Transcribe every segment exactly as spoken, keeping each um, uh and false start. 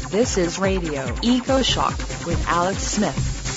This is Radio Eco Shock with Alex Smith.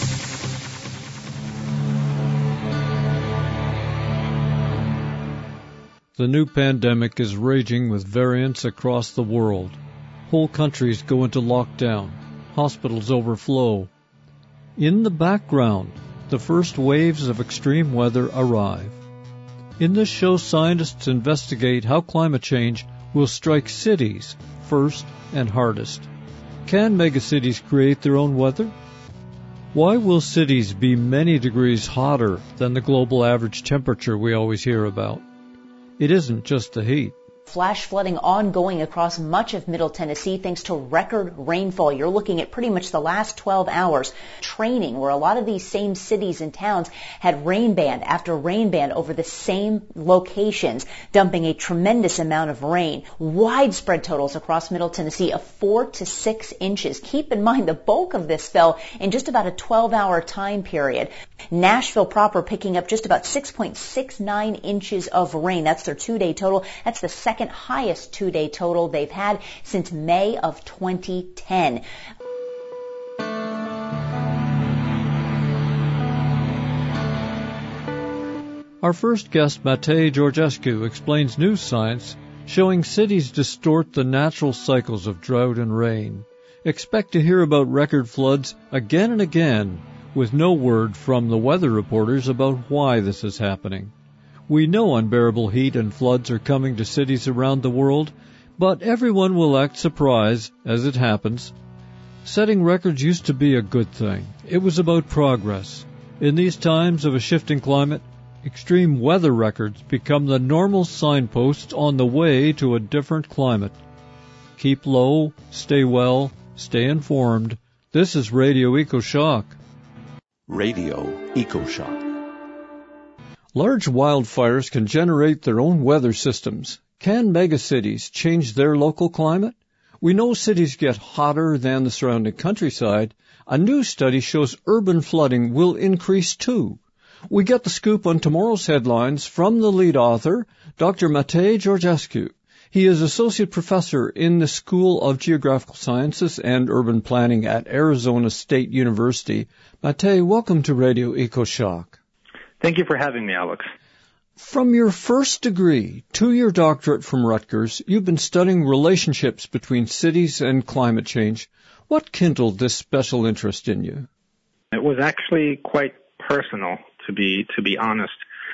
The new pandemic is raging with variants across the world. Whole countries go into lockdown. Hospitals overflow. In the background, the first waves of extreme weather arrive. In this show, scientists investigate how climate change will strike cities first and hardest. Can megacities create their own weather? Why will cities be many degrees hotter than the global average temperature we always hear about? It isn't just the heat. Flash flooding ongoing across much of Middle Tennessee thanks to record rainfall. You're looking at pretty much the last twelve hours. Training, where a lot of these same cities and towns had rain band after rain band over the same locations, dumping a tremendous amount of rain. Widespread totals across Middle Tennessee of four to six inches. Keep in mind the bulk of this fell in just about a twelve-hour time period. Nashville proper picking up just about six point six nine inches of rain. That's their two-day total. That's the second highest two-day total they've had since May of twenty ten. Our first guest, Matei Georgescu, explains new science showing cities distort the natural cycles of drought and rain. Expect to hear about record floods again and again, with no word from the weather reporters about why this is happening. We know unbearable heat and floods are coming to cities around the world, but everyone will act surprised as it happens. Setting records used to be a good thing. It was about progress. In these times of a shifting climate, extreme weather records become the normal signposts on the way to a different climate. Keep low, stay well, stay informed. This is Radio Eco Shock. Radio Eco Shock. Large wildfires can generate their own weather systems. Can megacities change their local climate? We know cities get hotter than the surrounding countryside. A new study shows urban flooding will increase too. We get the scoop on tomorrow's headlines from the lead author, Doctor Matei Georgescu. He is Associate Professor in the School of Geographical Sciences and Urban Planning at Arizona State University. Matei, welcome to Radio Eco Shock. Thank you for having me, Alex. From your first degree to your doctorate from Rutgers, you've been studying relationships between cities and climate change. What kindled this special interest in you? It was actually quite personal, to be to be honest.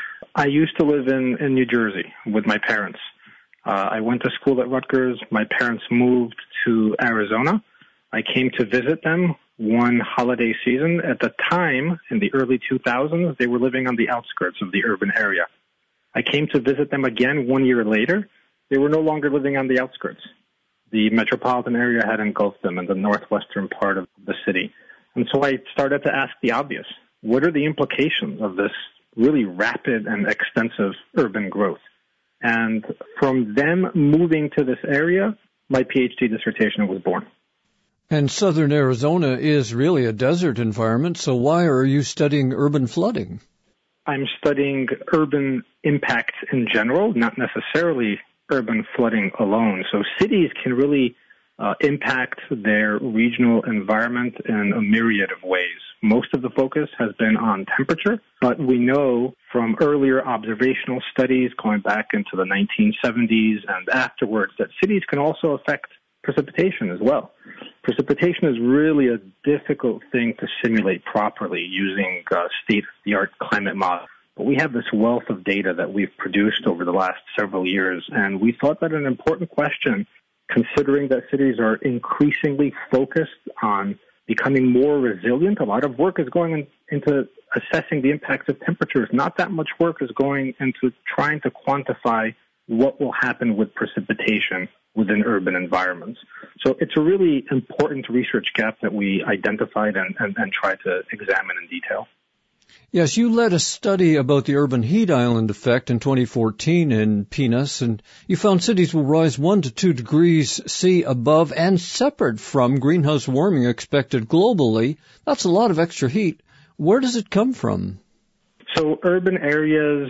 I used to live in, in New Jersey with my parents. Uh, I went to school at Rutgers. My parents moved to Arizona. I came to visit them one holiday season. At the time, in the early two thousands, they were living on the outskirts of the urban area. I came to visit them again one year later. They were no longer living on the outskirts. The metropolitan area had engulfed them in the northwestern part of the city. And so I started to ask the obvious. What are the implications of this really rapid and extensive urban growth? And from them moving to this area, my PhD dissertation was born. And southern Arizona is really a desert environment, so why are you studying urban flooding? I'm studying urban impact in general, not necessarily urban flooding alone. So cities can really uh, impact their regional environment in a myriad of ways. Most of the focus has been on temperature, but we know from earlier observational studies going back into the nineteen seventies and afterwards that cities can also affect precipitation as well. Precipitation is really a difficult thing to simulate properly using uh, state-of-the-art climate models. But we have this wealth of data that we've produced over the last several years, and we thought that an important question, considering that cities are increasingly focused on becoming more resilient, a lot of work is going in, into assessing the impacts of temperatures. Not that much work is going into trying to quantify what will happen with precipitation within urban environments. So it's a really important research gap that we identified and, and, and tried to examine in detail. Yes, you led a study about the urban heat island effect in twenty fourteen in P N U S, and you found cities will rise one to two degrees C above and separate from greenhouse warming expected globally. That's a lot of extra heat. Where does it come from? So urban areas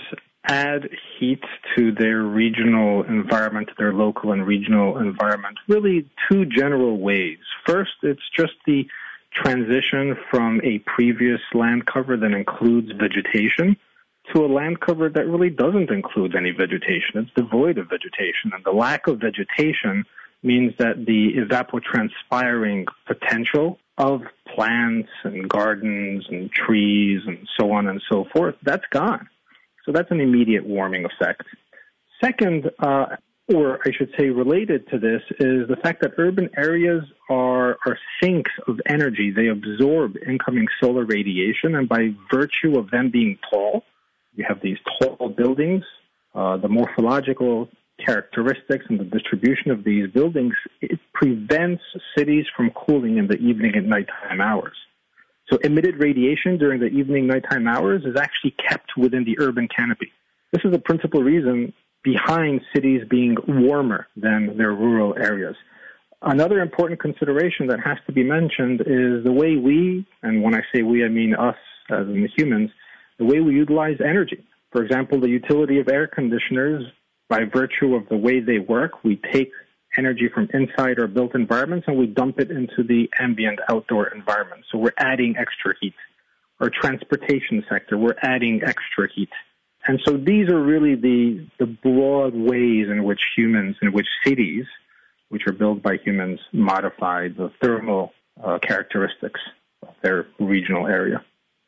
add heat to their regional environment, their local and regional environment, really two general ways. First, it's just the transition from a previous land cover that includes vegetation to a land cover that really doesn't include any vegetation. It's devoid of vegetation. And the lack of vegetation means that the evapotranspiring potential of plants and gardens and trees and so on and so forth, that's gone. So that's an immediate warming effect. Second, uh, or I should say related to this, is the fact that urban areas are, are sinks of energy. They absorb incoming solar radiation, and by virtue of them being tall, you have these tall buildings, uh, the morphological characteristics and the distribution of these buildings, it prevents cities from cooling in the evening and nighttime hours. So emitted radiation during the evening, nighttime hours is actually kept within the urban canopy. This is the principal reason behind cities being warmer than their rural areas. Another important consideration that has to be mentioned is the way we, and when I say we, I mean us as in the humans, the way we utilize energy. For example, the utility of air conditioners, by virtue of the way they work, we take energy from inside our built environments and we dump it into the ambient outdoor environment. So we're adding extra heat. Our transportation sector, we're adding extra heat. And so these are really the, the broad ways in which humans, in which cities, which are built by humans, modify the thermal uh, characteristics of their regional area.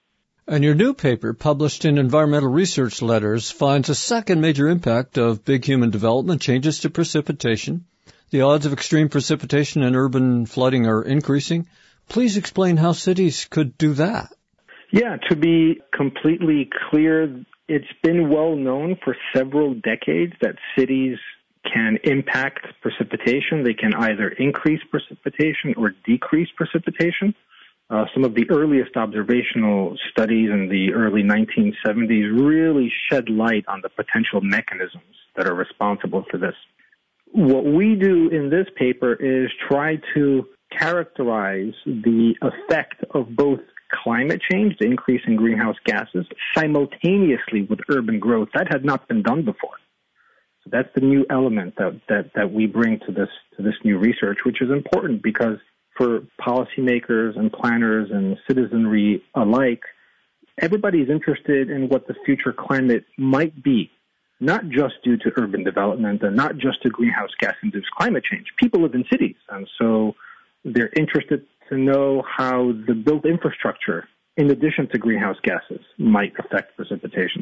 And your new paper, published in Environmental Research Letters, finds a second major impact of big human development, changes to precipitation. The odds of extreme precipitation and urban flooding are increasing. Please explain how cities could do that. Yeah, to be completely clear, it's been well known for several decades that cities can impact precipitation. They can either increase precipitation or decrease precipitation. Uh, some of the earliest observational studies in the early nineteen seventies really shed light on the potential mechanisms that are responsible for this. What we do in this paper is try to characterize the effect of both climate change, the increase in greenhouse gases, simultaneously with urban growth. That had not been done before. So that's the new element that, that, that we bring to this to this new research, which is important because for policymakers and planners and citizenry alike, everybody's interested in what the future climate might be, not just due to urban development and not just to greenhouse gas-induced climate change. People live in cities, and so they're interested to know how the built infrastructure, in addition to greenhouse gases, might affect precipitation.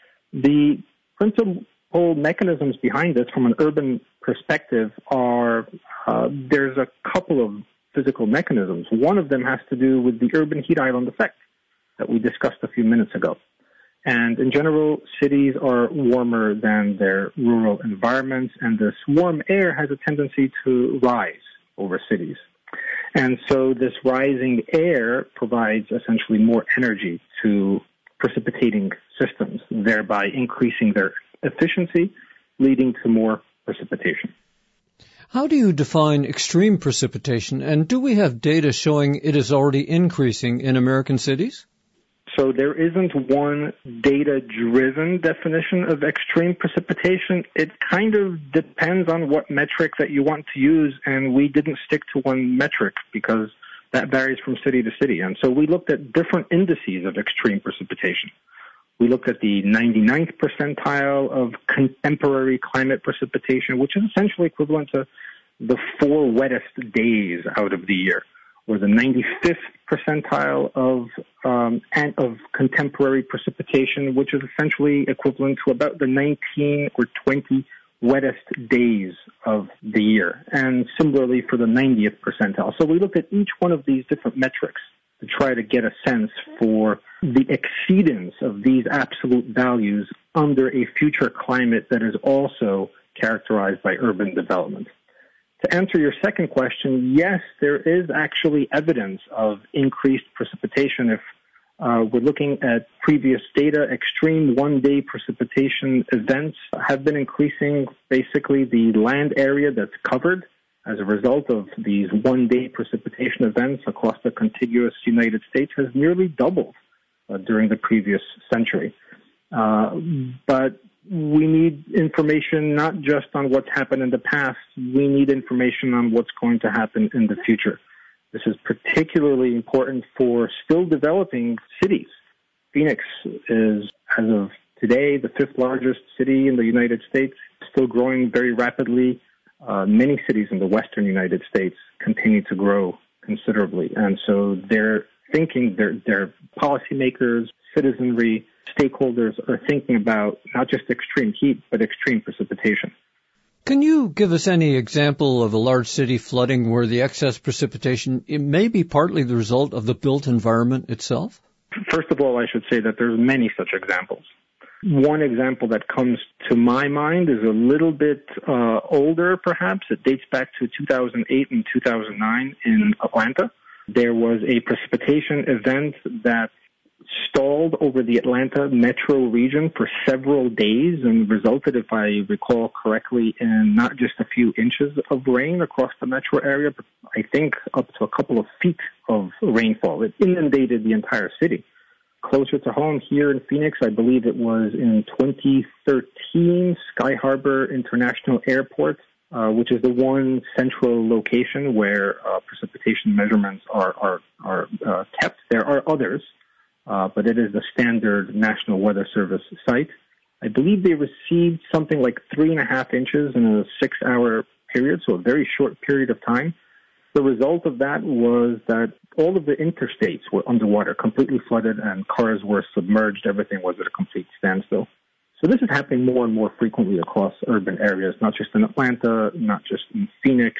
The principal mechanisms behind this from an urban perspective are, uh, there's a couple of physical mechanisms. One of them has to do with the urban heat island effect that we discussed a few minutes ago. And in general, cities are warmer than their rural environments, and this warm air has a tendency to rise over cities. And so this rising air provides essentially more energy to precipitating systems, thereby increasing their efficiency, leading to more precipitation. How do you define extreme precipitation, and do we have data showing it is already increasing in American cities? So there isn't one data-driven definition of extreme precipitation. It kind of depends on what metric that you want to use, and we didn't stick to one metric because that varies from city to city. And so we looked at different indices of extreme precipitation. We looked at the ninety-ninth percentile of contemporary climate precipitation, which is essentially equivalent to the four wettest days out of the year, or the ninety-fifth percentile of um, of contemporary precipitation, which is essentially equivalent to about the nineteen or twenty wettest days of the year, and similarly for the ninetieth percentile. So we looked at each one of these different metrics to try to get a sense for the exceedance of these absolute values under a future climate that is also characterized by urban development. To answer your second question, yes, there is actually evidence of increased precipitation. If uh, we're looking at previous data, extreme one-day precipitation events have been increasing. Basically, the land area that's covered as a result of these one-day precipitation events across the contiguous United States has nearly doubled uh, during the previous century. Uh, but we need information not just on what's happened in the past. We need information on what's going to happen in the future. This is particularly important for still developing cities. Phoenix is, as of today, the fifth largest city in the United States, still growing very rapidly. Uh, many cities in the western United States continue to grow considerably. And so they're thinking, their, their policymakers, citizenry, stakeholders are thinking about not just extreme heat, but extreme precipitation. Can you give us any example of a large city flooding where the excess precipitation it may be partly the result of the built environment itself? First of all, I should say that there's many such examples. One example that comes to my mind is a little bit uh, older, perhaps. It dates back to two thousand eight and two thousand nine in Atlanta. There was a precipitation event that stalled over the Atlanta metro region for several days and resulted, if I recall correctly, in not just a few inches of rain across the metro area, but I think up to a couple of feet of rainfall. It inundated the entire city. Closer to home here in Phoenix, I believe it was in twenty thirteen, Sky Harbor International Airport, uh, which is the one central location where uh, precipitation measurements are, are, are uh, kept. There are others. Uh, but it is the standard National Weather Service site. I believe they received something like three and a half inches in a six-hour period, so a very short period of time. The result of that was that all of the interstates were underwater, completely flooded, and cars were submerged. Everything was at a complete standstill. So this is happening more and more frequently across urban areas, not just in Atlanta, not just in Phoenix.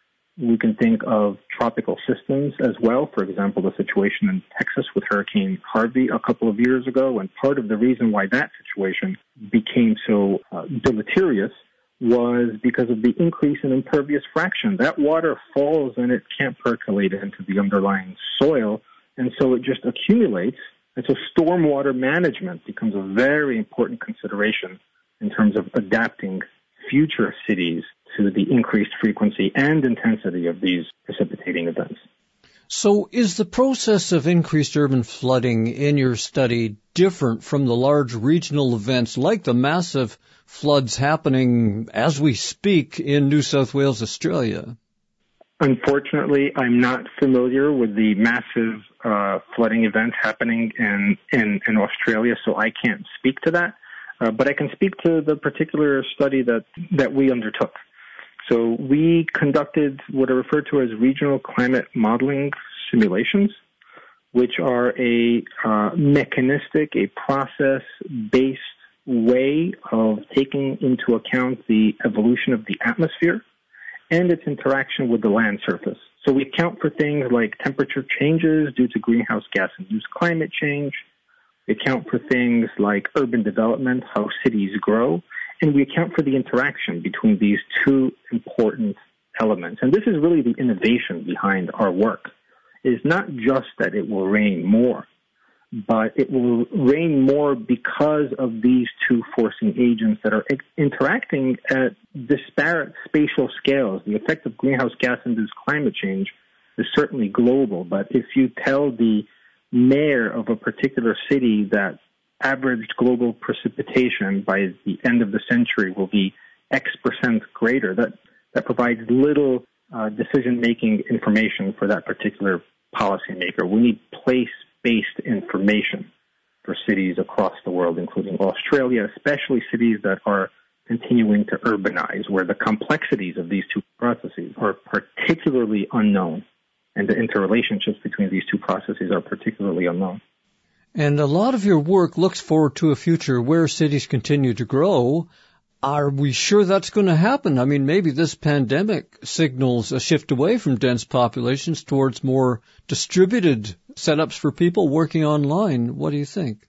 We can think of tropical systems as well. For example, the situation in Texas with Hurricane Harvey a couple of years ago. And part of the reason why that situation became so uh, deleterious was because of the increase in impervious fraction. That water falls and it can't percolate into the underlying soil. And so it just accumulates. And so stormwater management becomes a very important consideration in terms of adapting future cities to the increased frequency and intensity of these precipitating events. So is the process of increased urban flooding in your study different from the large regional events like the massive floods happening as we speak in New South Wales, Australia? Unfortunately, I'm not familiar with the massive uh, flooding events happening in, in, in Australia, so I can't speak to that. Uh, but I can speak to the particular study that, that we undertook. So we conducted what are referred to as regional climate modeling simulations, which are a uh, mechanistic, a process-based way of taking into account the evolution of the atmosphere and its interaction with the land surface. So we account for things like temperature changes due to greenhouse gas-induced climate change. We account for things like urban development, how cities grow, and we account for the interaction between these two important elements. And this is really the innovation behind our work. It is not just that it will rain more, but it will rain more because of these two forcing agents that are interacting at disparate spatial scales. The effect of greenhouse gas-induced climate change is certainly global, but if you tell the mayor of a particular city that averaged global precipitation by the end of the century will be X percent greater, that, that provides little uh, decision-making information for that particular policymaker. We need place-based information for cities across the world, including Australia, especially cities that are continuing to urbanize, where the complexities of these two processes are particularly unknown, and the interrelationships between these two processes are particularly unknown. And a lot of your work looks forward to a future where cities continue to grow. Are we sure that's going to happen? I mean, maybe this pandemic signals a shift away from dense populations towards more distributed setups for people working online. What do you think?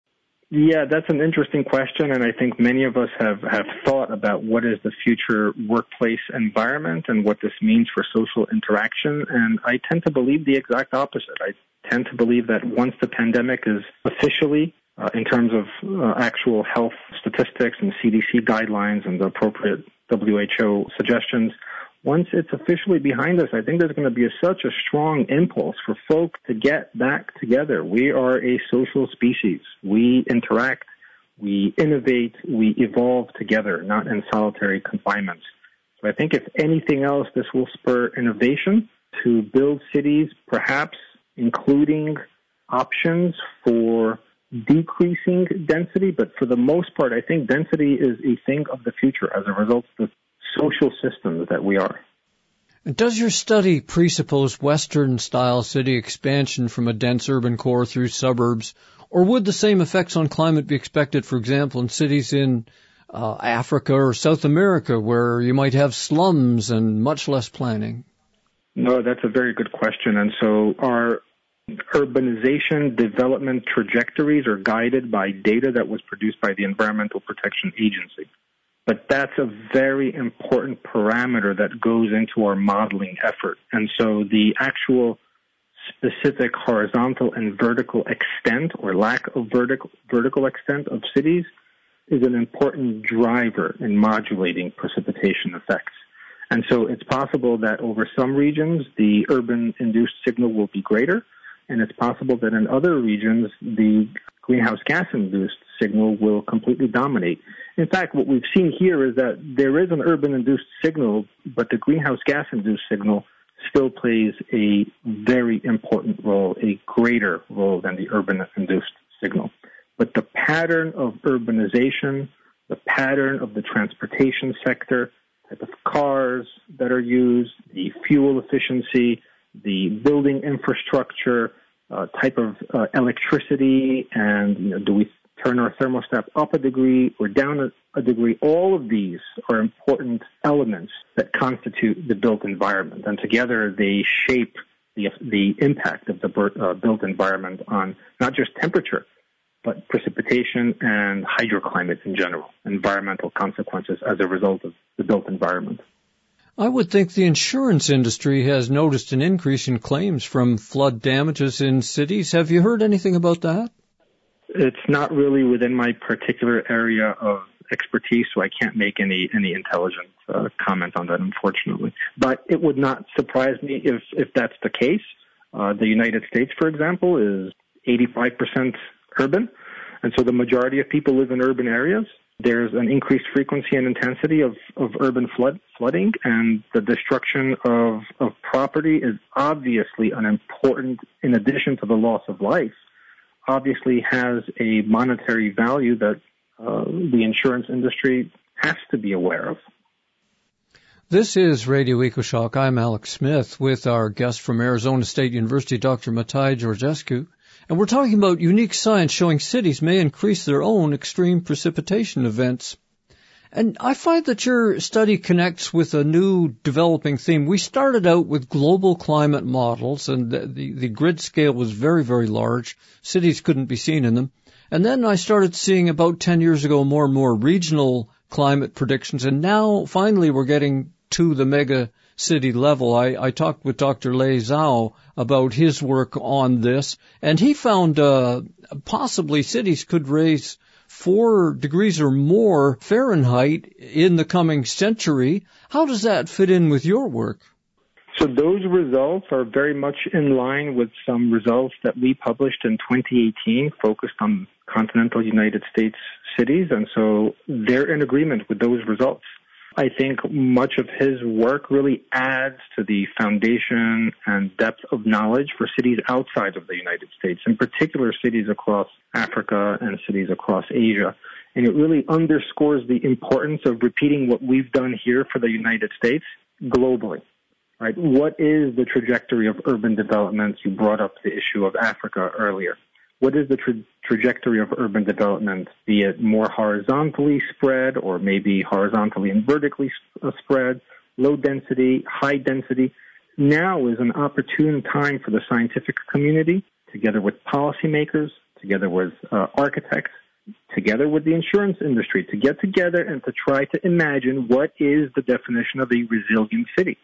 Yeah, that's an interesting question, and I think many of us have, have thought about what is the future workplace environment and what this means for social interaction, and I tend to believe the exact opposite. I tend to believe that once the pandemic is officially, uh, in terms of uh, actual health statistics and C D C guidelines and the appropriate W H O suggestions, once it's officially behind us, I think there's going to be a, such a strong impulse for folk to get back together. We are a social species. We interact we innovate, we evolve together, not in solitary confinement. So I think if anything else, this will spur innovation to build cities, perhaps including options for decreasing density. But for the most part, I think density is a thing of the future as a result of the social systems that we are. Does your study presuppose Western-style city expansion from a dense urban core through suburbs, or would the same effects on climate be expected, for example, in cities in uh, Africa or South America, where you might have slums and much less planning? No, that's a very good question. And so our urbanization development trajectories are guided by data that was produced by the Environmental Protection Agency. But that's a very important parameter that goes into our modeling effort. And so the actual specific horizontal and vertical extent or lack of vertical, vertical extent of cities is an important driver in modulating precipitation effects. And so it's possible that over some regions, the urban-induced signal will be greater, and it's possible that in other regions, the greenhouse gas-induced signal will completely dominate. In fact, what we've seen here is that there is an urban-induced signal, but the greenhouse gas-induced signal still plays a very important role, a greater role than the urban-induced signal. But the pattern of urbanization, the pattern of the transportation sector, type of cars that are used, the fuel efficiency, the building infrastructure, uh, type of uh, electricity, and you know, do we turn our thermostat up a degree or down a, a degree? All of these are important elements that constitute the built environment, and together they shape the the impact of the uh, built environment on not just temperature, but precipitation and hydroclimate in general, environmental consequences as a result of the built environment. I would think the insurance industry has noticed an increase in claims from flood damages in cities. Have you heard anything about that? It's not really within my particular area of expertise, so I can't make any any intelligent uh, comment on that, unfortunately. But it would not surprise me if, if that's the case. Uh, the United States, for example, is eighty-five percent urban, and so the majority of people live in urban areas. There's an increased frequency and intensity of, of urban flood flooding, and the destruction of, of property is obviously an important, in addition to the loss of life, obviously has a monetary value that uh, the insurance industry has to be aware of. This is Radio EcoShock. I'm Alex Smith with our guest from Arizona State University, Doctor Matei Georgescu. And we're talking about unique science showing cities may increase their own extreme precipitation events. And I find that your study connects with a new developing theme. We started out with global climate models, and the, the, the grid scale was very, very large. Cities couldn't be seen in them. And then I started seeing about ten years ago more and more regional climate predictions. And now, finally, we're getting to the mega city level. I, I talked with Doctor Lei Zhao about his work on this, and he found uh, possibly cities could raise four degrees or more Fahrenheit in the coming century. How does that fit in with your work? So those results are very much in line with some results that we published in twenty eighteen focused on continental United States cities, and so they're in agreement with those results. I think much of his work really adds to the foundation and depth of knowledge for cities outside of the United States, in particular cities across Africa and cities across Asia. And it really underscores the importance of repeating what we've done here for the United States globally. Right? What is the trajectory of urban development? You brought up the issue of Africa earlier. What is the tra- trajectory of urban development, be it more horizontally spread or maybe horizontally and vertically sp- spread, low density, high density? Now is an opportune time for the scientific community, together with policymakers, together with uh, architects, together with the insurance industry, to get together and to try to imagine what is the definition of a resilient city.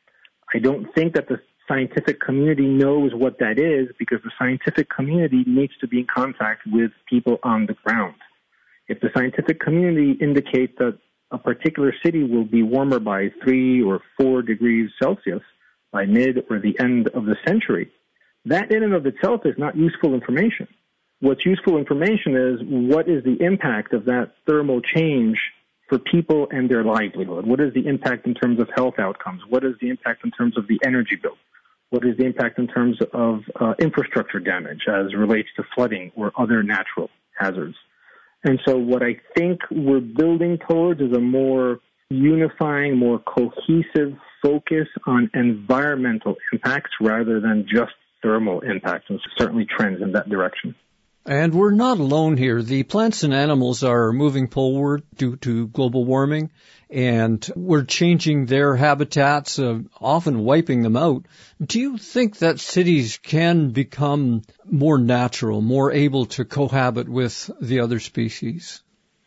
I don't think that the scientific community knows what that is because the scientific community needs to be in contact with people on the ground. If the scientific community indicates that a particular city will be warmer by three or four degrees Celsius by mid or the end of the century, that in and of itself is not useful information. what's useful information is what is the impact of that thermal change for people and their livelihood? What is the impact in terms of health outcomes? What is the impact in terms of the energy bill? What is the impact in terms of uh, infrastructure damage as relates to flooding or other natural hazards? And so what I think we're building towards is a more unifying, more cohesive focus on environmental impacts rather than just thermal impacts, and certainly trends in that direction. And we're not alone here. The plants and animals are moving poleward due to global warming, and we're changing their habitats, uh, often wiping them out. Do you think that cities can become more natural, more able to cohabit with the other species?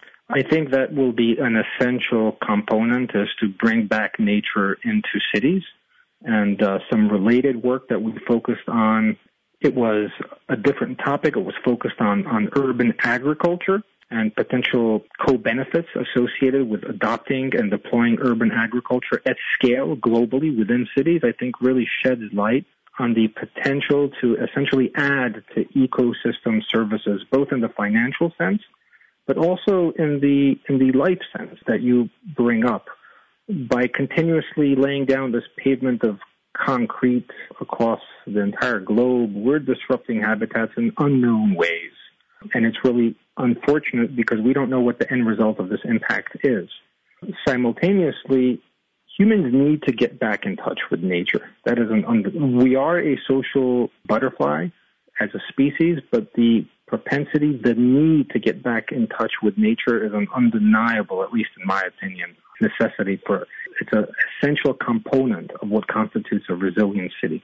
I think that will be an essential component, is to bring back nature into cities. And uh, some related work that we focused on, it was a different topic. It was focused on, on urban agriculture and potential co-benefits associated with adopting and deploying urban agriculture at scale globally within cities. I think really sheds light on the potential to essentially add to ecosystem services, both in the financial sense, but also in the in the life sense that you bring up. By continuously laying down this pavement of concrete across the entire globe, we're disrupting habitats in unknown ways. And it's really unfortunate because we don't know what the end result of this impact is. Simultaneously, humans need to get back in touch with nature. That is an under- we are a social butterfly as a species, but the propensity, the need to get back in touch with nature is an undeniable, at least in my opinion, necessity for, it's an essential component of what constitutes a resilient city.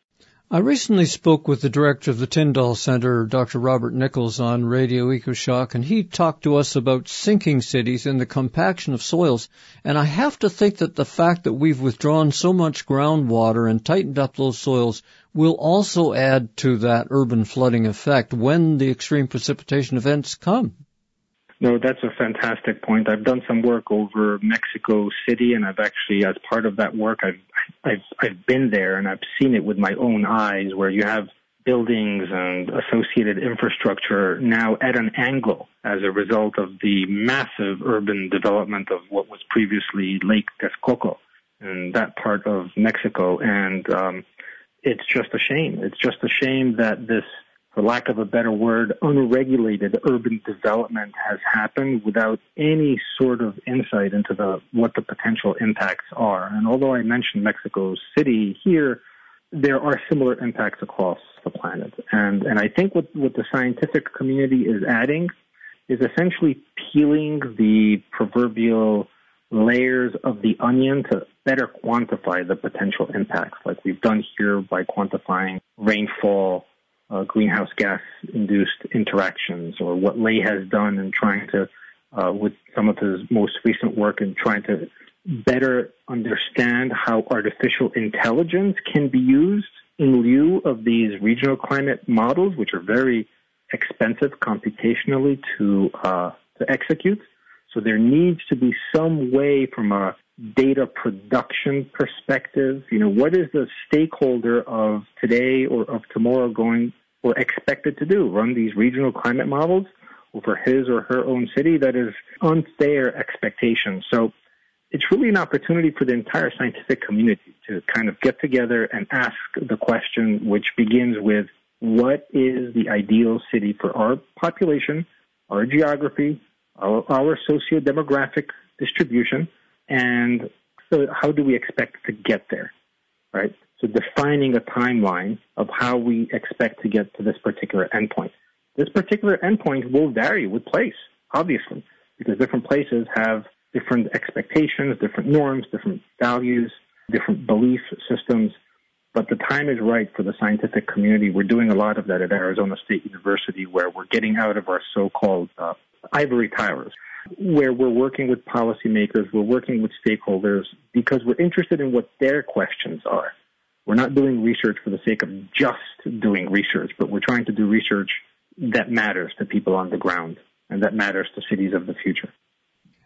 I recently spoke with the director of the Tyndall Center, Doctor Robert Nichols, on Radio EcoShock, and he talked to us about sinking cities and the compaction of soils. And I have to think that the fact that we've withdrawn so much groundwater and tightened up those soils will also add to that urban flooding effect when the extreme precipitation events come. No, that's a fantastic point. I've done some work over Mexico City, and I've actually, as part of that work, I've I've I've been there and I've seen it with my own eyes, where you have buildings and associated infrastructure now at an angle as a result of the massive urban development of what was previously Lake Texcoco in that part of Mexico. And um, it's just a shame. It's just a shame that this, for lack of a better word, unregulated urban development has happened without any sort of insight into the what the potential impacts are. And although I mentioned Mexico City here, there are similar impacts across the planet. And and I think what, what the scientific community is adding is essentially peeling the proverbial layers of the onion to better quantify the potential impacts, like we've done here by quantifying rainfall, Uh, greenhouse gas-induced interactions, or what Lay has done in trying to, uh, with some of his most recent work in trying to better understand how artificial intelligence can be used in lieu of these regional climate models, which are very expensive computationally to uh, to execute. So there needs to be some way from a data production perspective, you know, what is the stakeholder of today or of tomorrow going or expected to do? Run these regional climate models over his or her own city? That is unfair expectation. So it's really an opportunity for the entire scientific community to kind of get together and ask the question, which begins with, what is the ideal city for our population, our geography, our, our socio-demographic distribution, and so how do we expect to get there, right? So defining a timeline of how we expect to get to this particular endpoint. This particular endpoint will vary with place, obviously, because different places have different expectations, different norms, different values, different belief systems. But the time is right for the scientific community. We're doing a lot of that at Arizona State University, where we're getting out of our so-called uh, ivory towers, where we're working with policymakers, we're working with stakeholders, because we're interested in what their questions are. We're not doing research for the sake of just doing research, but we're trying to do research that matters to people on the ground and that matters to cities of the future.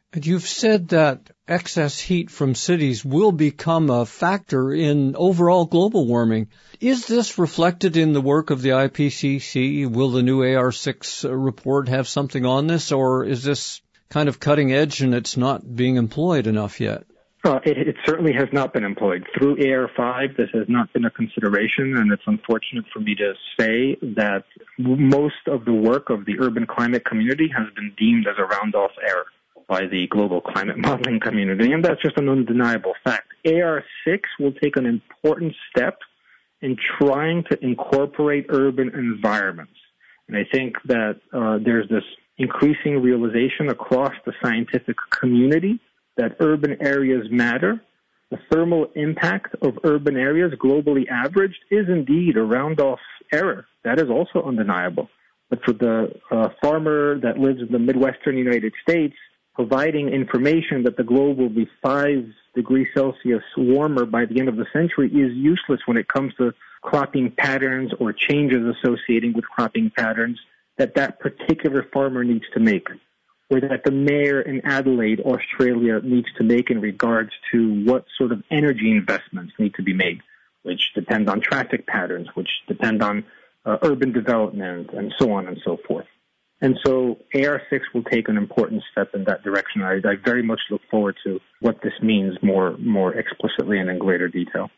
And you've said that excess heat from cities will become a factor in overall global warming. Is this reflected in the work of the I P C C? Will the new A R six report have something on this, or is this kind of cutting edge and it's not being employed enough yet? Uh, it, it certainly has not been employed. Through A R five, this has not been a consideration, and it's unfortunate for me to say that most of the work of the urban climate community has been deemed as a round-off error by the global climate modeling community, and that's just an undeniable fact. A R six will take an important step in trying to incorporate urban environments. And I think that uh, there's this increasing realization across the scientific community that urban areas matter. The thermal impact of urban areas, globally averaged, is indeed a round-off error. That is also undeniable. But for the uh, farmer that lives in the Midwestern United States, providing information that the globe will be five degrees Celsius warmer by the end of the century is useless when it comes to cropping patterns or changes associating with cropping patterns that that particular farmer needs to make, or that the mayor in Adelaide, Australia, needs to make in regards to what sort of energy investments need to be made, which depend on traffic patterns, which depend on uh, urban development, and so on and so forth. And so A R six will take an important step in that direction. I, I very much look forward to what this means more, more explicitly and in greater detail.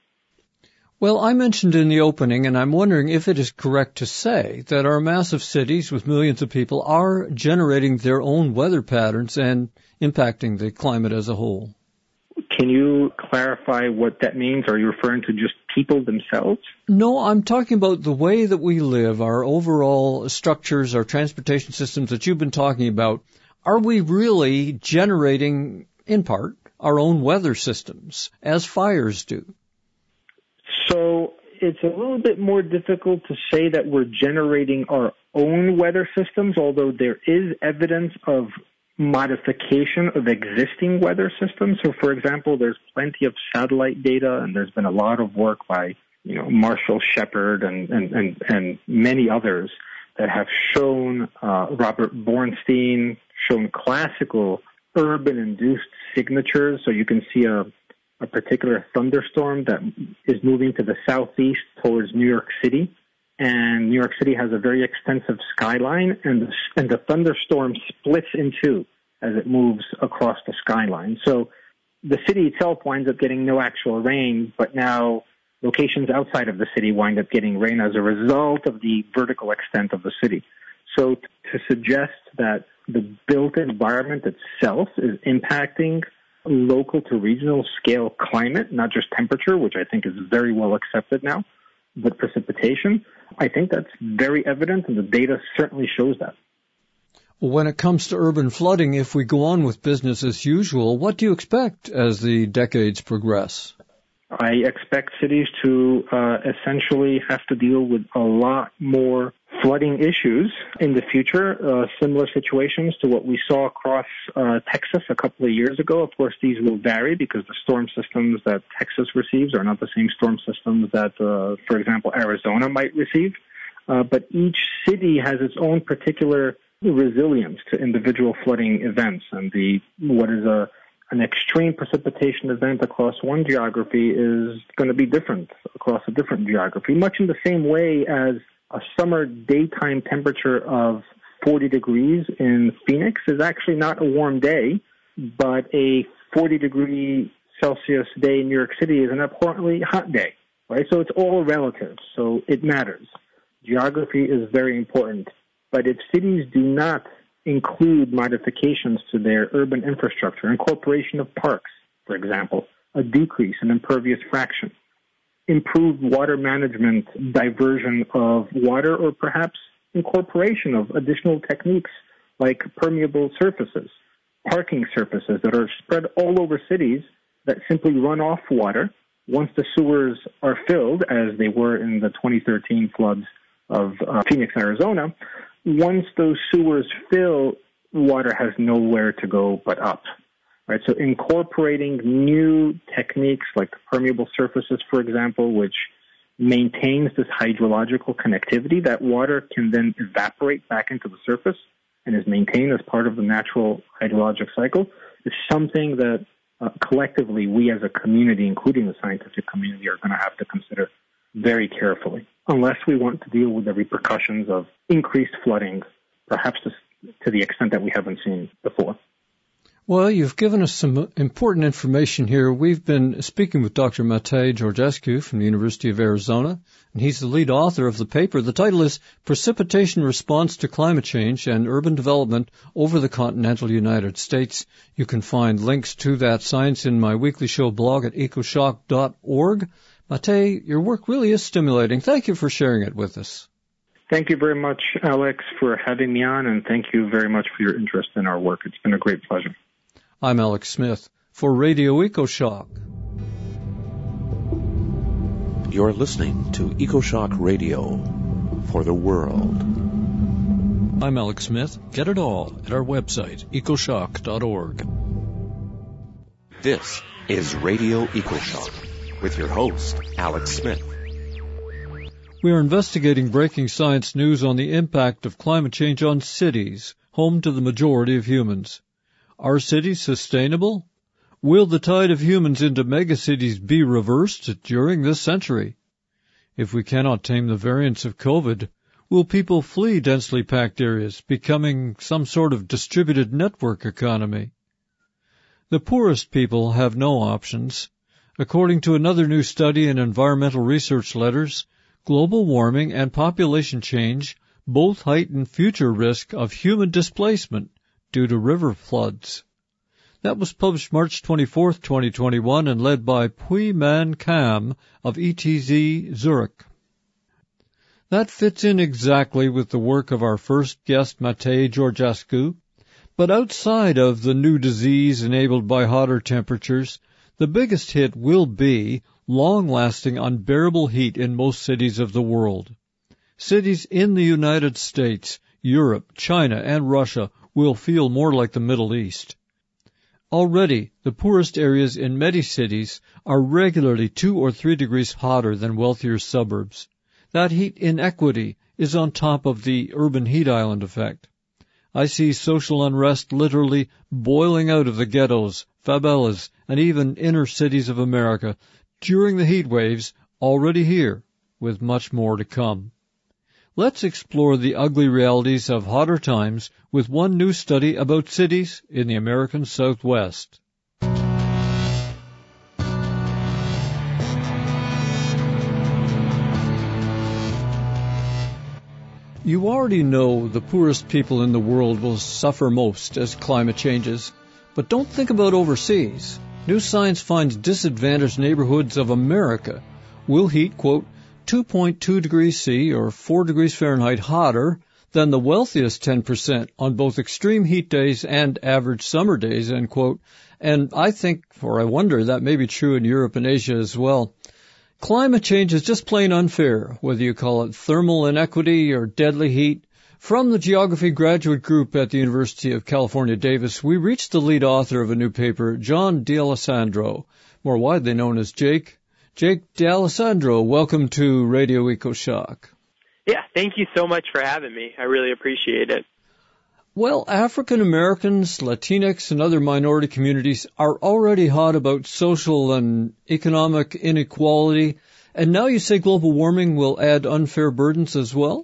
Well, I mentioned in the opening, and I'm wondering if it is correct to say that our massive cities with millions of people are generating their own weather patterns and impacting the climate as a whole. Can you clarify what that means? Are you referring to just people themselves? No, I'm talking about the way that we live, our overall structures, our transportation systems that you've been talking about. Are we really generating, in part, our own weather systems, as fires do? So it's a little bit more difficult to say that we're generating our own weather systems, although there is evidence of modification of existing weather systems. So, for example, there's plenty of satellite data, and there's been a lot of work by, you know, Marshall Shepard and, and, and, and many others that have shown, uh, Robert Bornstein, shown classical urban-induced signatures. So you can see a, a particular thunderstorm that is moving to the southeast towards New York City. And New York City has a very extensive skyline, and the, and the thunderstorm splits in two as it moves across the skyline. So the city itself winds up getting no actual rain, but now locations outside of the city wind up getting rain as a result of the vertical extent of the city. So t- to suggest that the built environment itself is impacting local to regional scale climate, not just temperature, which I think is very well accepted now, but precipitation, I think that's very evident, and the data certainly shows that. Well, when it comes to urban flooding, if we go on with business as usual, what do you expect as the decades progress? I expect cities to uh, essentially have to deal with a lot more flooding issues in the future, uh, similar situations to what we saw across uh, Texas a couple of years ago. Of course, these will vary because the storm systems that Texas receives are not the same storm systems that, uh, for example, Arizona might receive. Uh, but each city has its own particular resilience to individual flooding events, and the what is a an extreme precipitation event across one geography is going to be different across a different geography, much in the same way as a summer daytime temperature of forty degrees in Phoenix is actually not a warm day, but a forty degree Celsius day in New York City is an abhorrently hot day, right? So it's all relative, so it matters. Geography is very important, but if cities do not include modifications to their urban infrastructure, incorporation of parks, for example, a decrease in impervious fraction, improved water management, diversion of water, or perhaps incorporation of additional techniques like permeable surfaces, parking surfaces that are spread all over cities that simply run off water once the sewers are filled, as they were in the twenty thirteen floods of uh, Phoenix, Arizona. Once those sewers fill, water has nowhere to go but up. Right? So incorporating new techniques like permeable surfaces, for example, which maintains this hydrological connectivity, that water can then evaporate back into the surface and is maintained as part of the natural hydrologic cycle. is something that uh, collectively we as a community, including the scientific community, are going to have to consider very carefully, unless we want to deal with the repercussions of increased flooding, perhaps to, to the extent that we haven't seen before. Well, you've given us some important information here. We've been speaking with Doctor Matei Georgescu from the University of Arizona, and he's the lead author of the paper. The title is Precipitation Response to Climate Change and Urban Development Over the Continental United States. You can find links to that science in my weekly show blog at ecoshock dot org. Matei, your work really is stimulating. Thank you for sharing it with us. Thank you very much, Alex, for having me on, and thank you very much for your interest in our work. It's been a great pleasure. I'm Alex Smith for Radio EcoShock. You're listening to EcoShock Radio for the world. I'm Alex Smith. Get it all at our website, ecoshock dot org. This is Radio EcoShock with your host, Alex Smith. We are investigating breaking science news on the impact of climate change on cities, home to the majority of humans. Are cities sustainable? Will the tide of humans into megacities be reversed during this century? If we cannot tame the variants of COVID, will people flee densely packed areas, becoming some sort of distributed network economy? The poorest people have no options. According to another new study in Environmental Research Letters, global warming and population change both heighten future risk of human displacement due to river floods. That was published March twenty-fourth, twenty twenty-one, and led by Pui Man Kam of E T Z Zurich. That fits in exactly with the work of our first guest, Matei Georgescu. But outside of the new disease enabled by hotter temperatures, the biggest hit will be long-lasting, unbearable heat in most cities of the world. Cities in the United States, Europe, China, and Russia will feel more like the Middle East. Already, the poorest areas in many cities are regularly two or three degrees hotter than wealthier suburbs. That heat inequity is on top of the urban heat island effect. I see social unrest literally boiling out of the ghettos, favelas, and even inner cities of America during the heat waves already here, with much more to come. Let's explore the ugly realities of hotter times with one new study about cities in the American Southwest. You already know the poorest people in the world will suffer most as climate changes, but don't think about overseas. New science finds disadvantaged neighborhoods of America will heat, quote, two point two degrees C or four degrees Fahrenheit hotter than the wealthiest ten percent on both extreme heat days and average summer days, end quote. And I think, or I wonder, that may be true in Europe and Asia as well. Climate change is just plain unfair, whether you call it thermal inequity or deadly heat. From the Geography Graduate Group at the University of California, Davis, we reached the lead author of a new paper, John D'Alessandro, more widely known as Jake. Jake D'Alessandro, welcome to Radio EcoShock. Yeah, thank you so much for having me. I really appreciate it. Well, African Americans, Latinx, and other minority communities are already hot about social and economic inequality, and now you say global warming will add unfair burdens as well?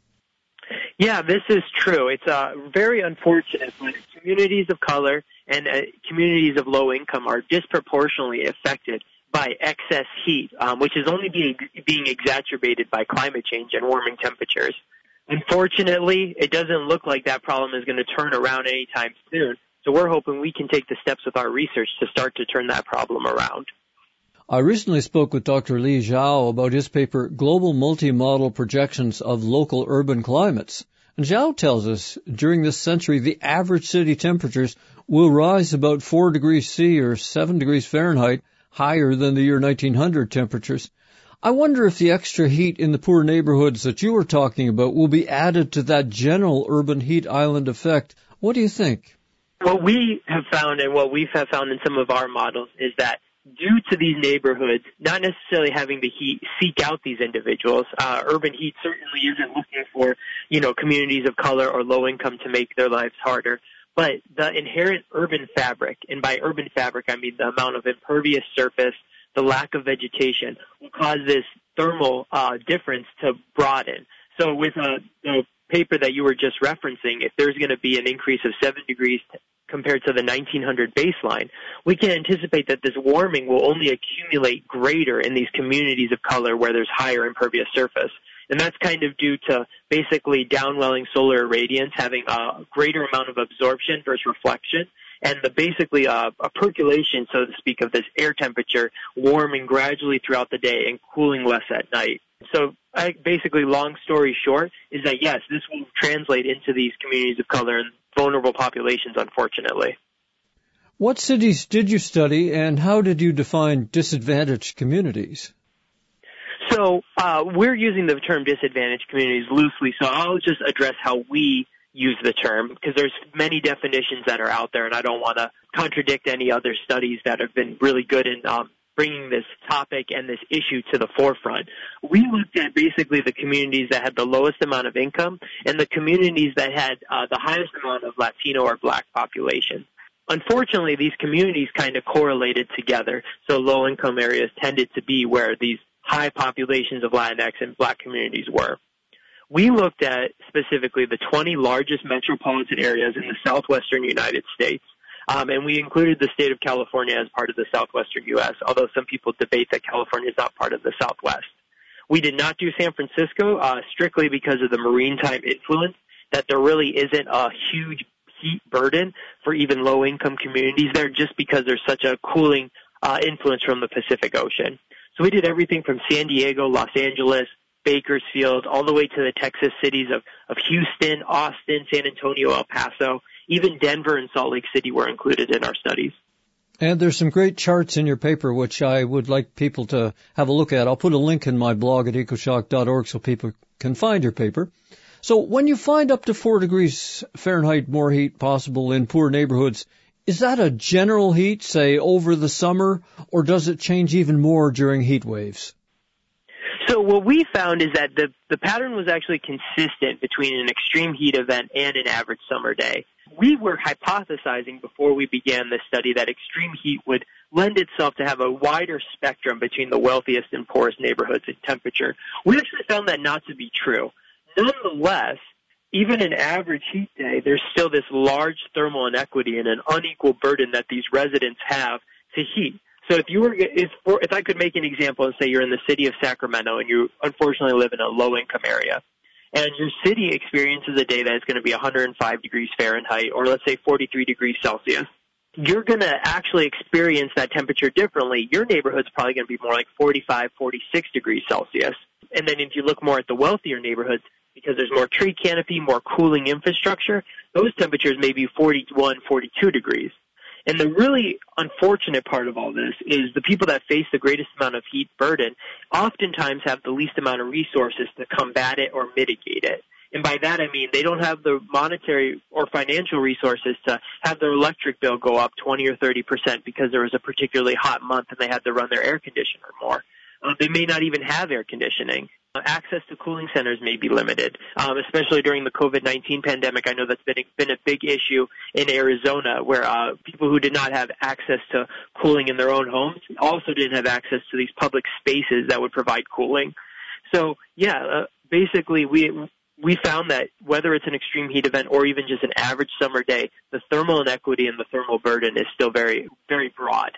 Yeah, this is true. It's uh, very unfortunate, but communities of color and uh, communities of low income are disproportionately affected by excess heat, um, which is only being being exacerbated by climate change and warming temperatures. Unfortunately, it doesn't look like that problem is going to turn around anytime soon, so we're hoping we can take the steps with our research to start to turn that problem around. I recently spoke with Doctor Li Zhao about his paper, Global Multimodal Projections of Local Urban Climates. And Zhao tells us during this century the average city temperatures will rise about four degrees C or seven degrees Fahrenheit higher than the year nineteen hundred temperatures. I wonder if the extra heat in the poor neighborhoods that you were talking about will be added to that general urban heat island effect. What do you think? What we have found and what we have found in some of our models is that due to these neighborhoods not necessarily having to heat, seek out these individuals, uh, urban heat certainly isn't looking for, you know, communities of color or low income to make their lives harder. but the inherent urban fabric, and by urban fabric I mean the amount of impervious surface, the lack of vegetation, will cause this thermal uh, difference to broaden. So with uh, the paper that you were just referencing, if there's going to be an increase of seven degrees t- compared to the nineteen hundred baseline, we can anticipate that this warming will only accumulate greater in these communities of color where there's higher impervious surface. And that's kind of due to basically downwelling solar irradiance having a greater amount of absorption versus reflection, and the basically uh, a percolation, so to speak, of this air temperature warming gradually throughout the day and cooling less at night. So I, basically, long story short, is that yes, this will translate into these communities of color and vulnerable populations, unfortunately. What cities did you study, and how did you define disadvantaged communities? So uh, we're using the term disadvantaged communities loosely, so I'll just address how we use the term, because there's many definitions that are out there, and I don't want to contradict any other studies that have been really good in um, bringing this topic and this issue to the forefront. We looked at basically the communities that had the lowest amount of income and the communities that had uh, the highest amount of Latino or Black population. Unfortunately, these communities kind of correlated together, so low-income areas tended to be where these high populations of Latinx and Black communities were. We looked at specifically the twenty largest metropolitan areas in the southwestern United States, um, and we included the state of California as part of the southwestern U S, although some people debate that California is not part of the Southwest. We did not do San Francisco uh, strictly because of the maritime influence, that there really isn't a huge heat burden for even low-income communities there just because there's such a cooling uh, influence from the Pacific Ocean. So we did everything from San Diego, Los Angeles, Bakersfield, all the way to the Texas cities of, of Houston, Austin, San Antonio, El Paso. Even Denver and Salt Lake City were included in our studies. And there's some great charts in your paper, which I would like people to have a look at. I'll put a link in my blog at ecoshock dot org so people can find your paper. So when you find up to four degrees Fahrenheit more heat possible in poor neighborhoods, is that a general heat, say, over the summer, or does it change even more during heat waves? So what we found is that the, the pattern was actually consistent between an extreme heat event and an average summer day. We were hypothesizing before we began this study that extreme heat would lend itself to have a wider spectrum between the wealthiest and poorest neighborhoods in temperature. We actually found that not to be true. Nonetheless, even an average heat day, there's still this large thermal inequity and an unequal burden that these residents have to heat. So if you were, if, if I could make an example and say you're in the city of Sacramento and you unfortunately live in a low-income area, and your city experiences a day that is going to be one hundred five degrees Fahrenheit, or let's say forty-three degrees Celsius, you're going to actually experience that temperature differently. Your neighborhood's probably going to be more like forty-five, forty-six degrees Celsius. And then if you look more at the wealthier neighborhoods, because there's more tree canopy, more cooling infrastructure, those temperatures may be forty-one, forty-two degrees. And the really unfortunate part of all this is the people that face the greatest amount of heat burden oftentimes have the least amount of resources to combat it or mitigate it. And by that I mean they don't have the monetary or financial resources to have their electric bill go up twenty or thirty percent because there was a particularly hot month and they had to run their air conditioner more. Uh, they may not even have air conditioning. Uh, access to cooling centers may be limited, um, especially during the COVID nineteen pandemic. I know that's been a, been a big issue in Arizona, where uh, people who did not have access to cooling in their own homes also didn't have access to these public spaces that would provide cooling. So, yeah, uh, basically we we found that whether it's an extreme heat event or even just an average summer day, the thermal inequity and the thermal burden is still very, very broad.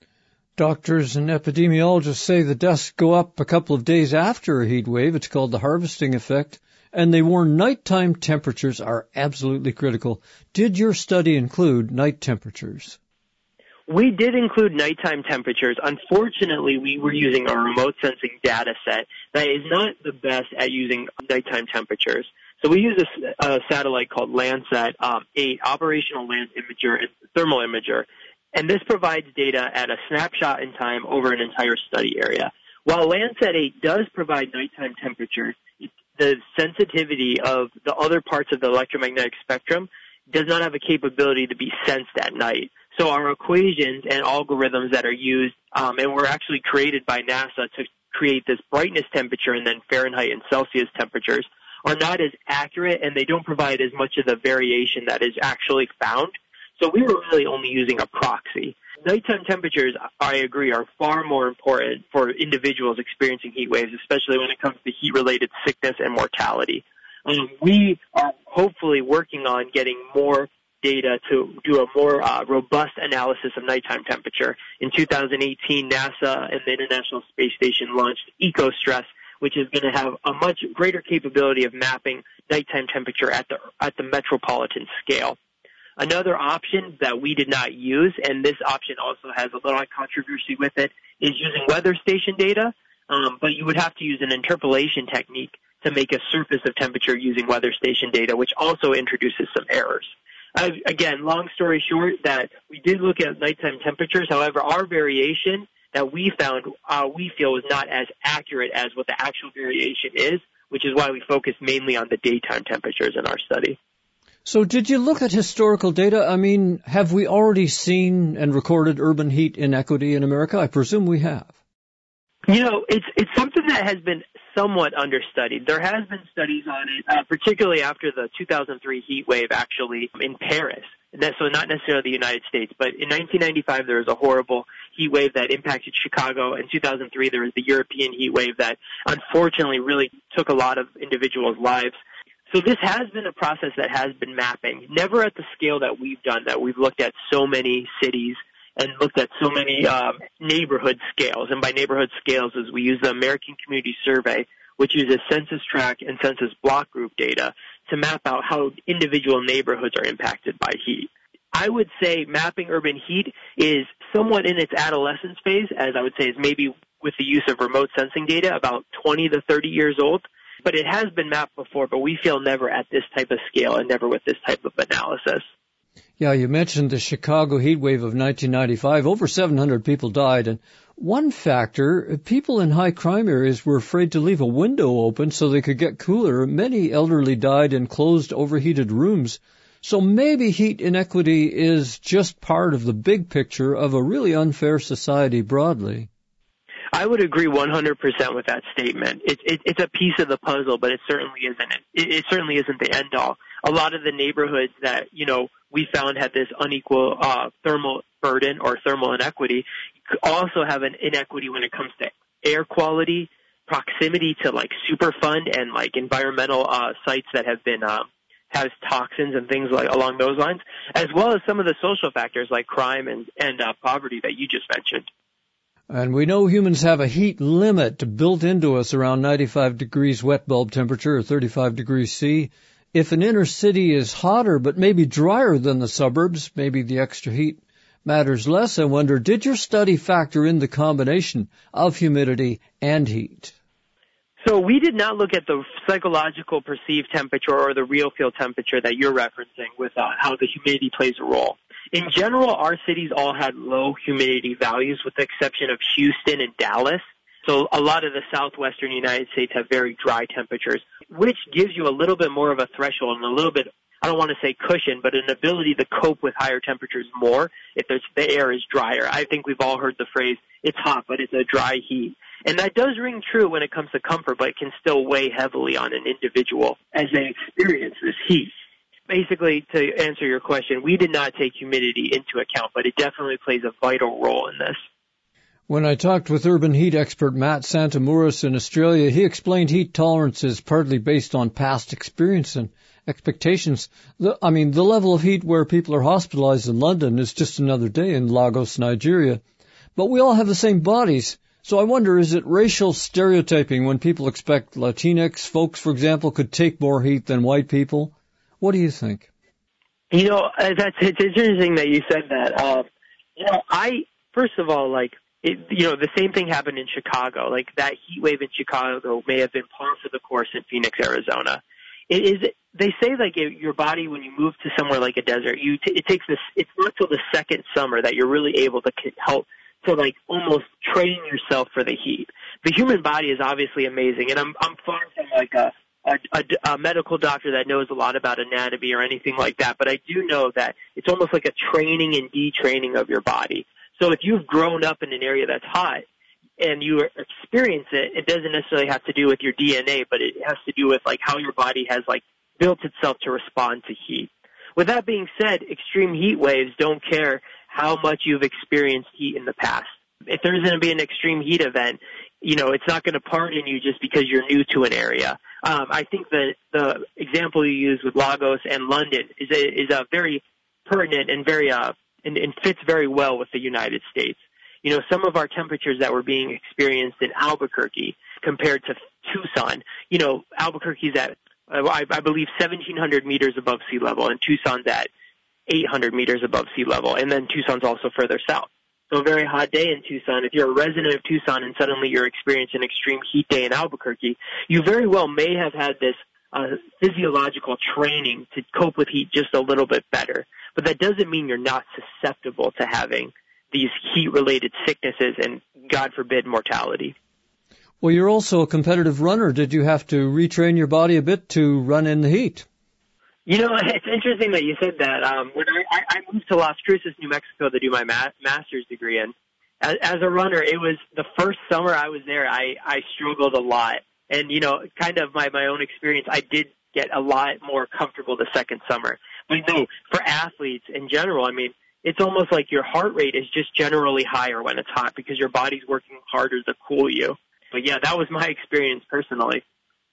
Doctors and epidemiologists say the deaths go up a couple of days after a heat wave. It's called the harvesting effect. And they warn nighttime temperatures are absolutely critical. Did your study include night temperatures? We did include nighttime temperatures. Unfortunately, we were using a remote sensing data set that is not the best at using nighttime temperatures. So we use a, a satellite called Landsat um, eight, Operational Land Imager, Thermal Imager. And this provides data at a snapshot in time over an entire study area. While Landsat eight does provide nighttime temperatures, the sensitivity of the other parts of the electromagnetic spectrum does not have a capability to be sensed at night. So our equations and algorithms that are used, um, and were actually created by NASA to create this brightness temperature and then Fahrenheit and Celsius temperatures, are not as accurate, and they don't provide as much of the variation that is actually found. So we were really only using a proxy. Nighttime temperatures, I agree, are far more important for individuals experiencing heat waves, especially when it comes to heat-related sickness and mortality. Um, we are hopefully working on getting more data to do a more uh, robust analysis of nighttime temperature. In two thousand eighteen, NASA and the International Space Station launched EcoStress, which is going to have a much greater capability of mapping nighttime temperature at the at the metropolitan scale. Another option that we did not use, and this option also has a little controversy with it, is using weather station data, um, but you would have to use an interpolation technique to make a surface of temperature using weather station data, which also introduces some errors. Uh, again, long story short, that we did look at nighttime temperatures. However, our variation that we found, uh, we feel was not as accurate as what the actual variation is, which is why we focus mainly on the daytime temperatures in our study. So did you look at historical data? I mean, have we already seen and recorded urban heat inequity in America? I presume we have. You know, it's it's something that has been somewhat understudied. There has been studies on it, uh, particularly after the two thousand three heat wave actually in Paris. And that, so not necessarily the United States, but in nineteen ninety-five there was a horrible heat wave that impacted Chicago. In two thousand three there was the European heat wave that unfortunately really took a lot of individuals' lives. So this has been a process that has been mapping, never at the scale that we've done, that we've looked at so many cities and looked at so many um, neighborhood scales. And by neighborhood scales is we use the American Community Survey, which uses census tract and census block group data to map out how individual neighborhoods are impacted by heat. I would say mapping urban heat is somewhat in its adolescence phase, as I would say is maybe with the use of remote sensing data, about twenty to thirty years old. But it has been mapped before, but we feel never at this type of scale and never with this type of analysis. Yeah, you mentioned the Chicago heat wave of nineteen ninety-five. Over seven hundred people died. And one factor, people in high crime areas were afraid to leave a window open so they could get cooler. Many elderly died in closed, overheated rooms. So maybe heat inequity is just part of the big picture of a really unfair society broadly. I would agree one hundred percent with that statement. It, it, it's a piece of the puzzle, but it certainly isn't. It, it certainly isn't the end all. A lot of the neighborhoods that, you know, we found had this unequal uh, thermal burden or thermal inequity also have an inequity when it comes to air quality, proximity to like Superfund and like environmental uh, sites that have been uh, has toxins and things like along those lines, as well as some of the social factors like crime and and uh, poverty that you just mentioned. And we know humans have a heat limit built into us around ninety-five degrees wet bulb temperature or thirty-five degrees C. If an inner city is hotter but maybe drier than the suburbs, maybe the extra heat matters less. I wonder, did your study factor in the combination of humidity and heat? So we did not look at the psychological perceived temperature or the real field temperature that you're referencing with uh, how the humidity plays a role. In general, our cities all had low humidity values with the exception of Houston and Dallas. So a lot of the southwestern United States have very dry temperatures, which gives you a little bit more of a threshold and a little bit, I don't want to say cushion, but an ability to cope with higher temperatures more if there's, the air is drier. I think we've all heard the phrase, it's hot, but it's a dry heat. And that does ring true when it comes to comfort, but it can still weigh heavily on an individual as they experience this heat. Basically, to answer your question, we did not take humidity into account, but it definitely plays a vital role in this. When I talked with urban heat expert Matt Santamouris in Australia, he explained heat tolerance is partly based on past experience and expectations. The, I mean, the level of heat where people are hospitalized in London is just another day in Lagos, Nigeria. But we all have the same bodies. So I wonder, is it racial stereotyping when people expect Latinx folks, for example, could take more heat than white people? What do you think? You know, that's it's interesting that you said that. Uh, you know, I first of all, like, it, you know, the same thing happened in Chicago. Like that heat wave in Chicago may have been par for the course in Phoenix, Arizona. It is. They say like it, your body when you move to somewhere like a desert, you t- it takes this. It's not till the second summer that you're really able to help to like almost train yourself for the heat. The human body is obviously amazing, and I'm I'm far from like a A, a, a medical doctor that knows a lot about anatomy or anything like that, but I do know that it's almost like a training and detraining of your body. So if you've grown up in an area that's hot and you experience it, it doesn't necessarily have to do with your D N A, but it has to do with like how your body has like built itself to respond to heat. With that being said, extreme heat waves don't care how much you've experienced heat in the past. If there's going to be an extreme heat event, you know, it's not going to pardon you just because you're new to an area. Um, I think that the example you use with Lagos and London is a, is a very pertinent and very uh, and, and fits very well with the United States. You know, some of our temperatures that were being experienced in Albuquerque compared to Tucson, you know, Albuquerque's at, I, I believe, seventeen hundred meters above sea level, and Tucson's at eight hundred meters above sea level, and then Tucson's also further south. So a very hot day in Tucson, if you're a resident of Tucson and suddenly you're experiencing an extreme heat day in Albuquerque, you very well may have had this uh, physiological training to cope with heat just a little bit better. But that doesn't mean you're not susceptible to having these heat-related sicknesses and, God forbid, mortality. Well, you're also a competitive runner. Did you have to retrain your body a bit to run in the heat? You know, it's interesting that you said that. Um, when I, I moved to Las Cruces, New Mexico to do my ma- master's degree, and as, as a runner, it was the first summer I was there, I, I struggled a lot. And, you know, kind of my, my own experience, I did get a lot more comfortable the second summer. But no, for athletes in general, I mean, it's almost like your heart rate is just generally higher when it's hot because your body's working harder to cool you. But yeah, that was my experience personally.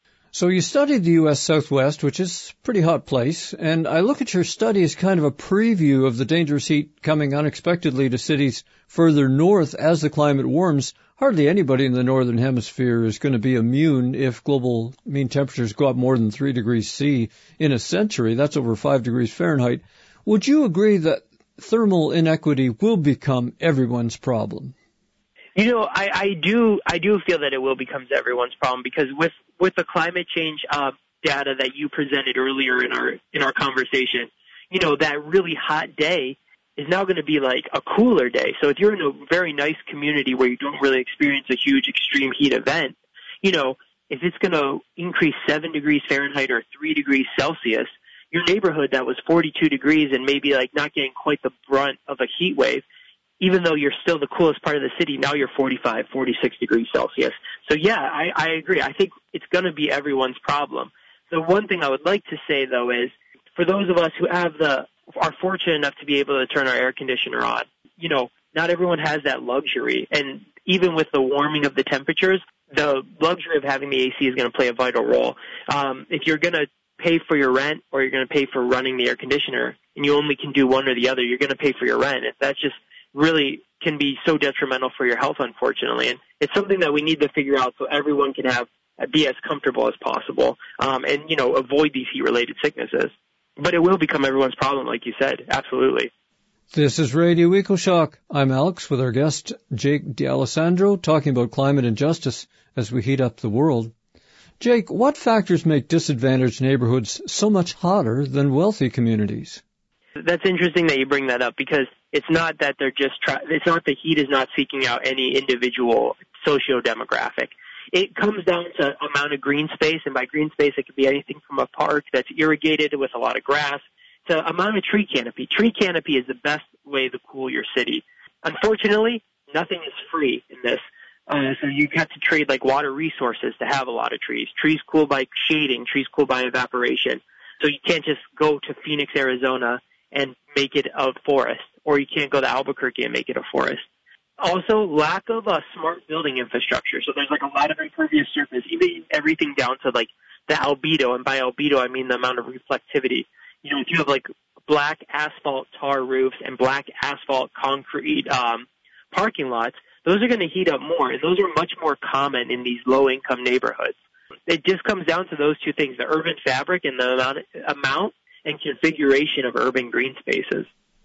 So you studied the U S Southwest, which is a pretty hot place, and I look at your study as kind of a preview of the dangerous heat coming unexpectedly to cities further north as the climate warms. Hardly anybody in the northern hemisphere is going to be immune if global mean temperatures go up more than three degrees C in a century. That's over five degrees Fahrenheit. Would you agree that thermal inequity will become everyone's problem? You know, I, I do I do feel that it will become everyone's problem because with, with the climate change uh, data that you presented earlier in our in our conversation, you know, that really hot day is now going to be like a cooler day. So if you're in a very nice community where you don't really experience a huge extreme heat event, you know, if it's going to increase seven degrees Fahrenheit or three degrees Celsius, your neighborhood that was forty-two degrees and maybe like not getting quite the brunt of a heat wave, even though you're still the coolest part of the city, now you're forty-five, forty-six degrees Celsius. So yeah, I, I agree. I think it's going to be everyone's problem. The one thing I would like to say though is for those of us who have the, are fortunate enough to be able to turn our air conditioner on, you know, not everyone has that luxury. And even with the warming of the temperatures, the luxury of having the A C is going to play a vital role. Um, if you're going to pay for your rent or you're going to pay for running the air conditioner and you only can do one or the other, you're going to pay for your rent. That's just really can be so detrimental for your health, unfortunately. And it's something that we need to figure out so everyone can have be as comfortable as possible um, and, you know, avoid these heat-related sicknesses. But it will become everyone's problem, like you said. Absolutely. This is Radio EcoShock. I'm Alex with our guest, Jake D'Alessandro, talking about climate injustice as we heat up the world. Jake, what factors make disadvantaged neighborhoods so much hotter than wealthy communities? That's interesting that you bring that up because it's not that they're just try- it's not the heat is not seeking out any individual socio-demographic. It comes down to amount of green space, and by green space it could be anything from a park that's irrigated with a lot of grass to amount of tree canopy. Tree canopy is the best way to cool your city. Unfortunately, nothing is free in this. Uh, so you have to trade like water resources to have a lot of trees. Trees cool by shading, trees cool by evaporation. So you can't just go to Phoenix, Arizona and make it a forest, or you can't go to Albuquerque and make it a forest. Also, lack of a smart building infrastructure. So there's like a lot of impervious surface, even everything down to like the albedo, and by albedo I mean the amount of reflectivity. You know, if you have like black asphalt tar roofs and black asphalt concrete um, parking lots, those are going to heat up more, and those are much more common in these low-income neighborhoods. It just comes down to those two things, the urban fabric and the amount, amount and configuration of urban green spaces.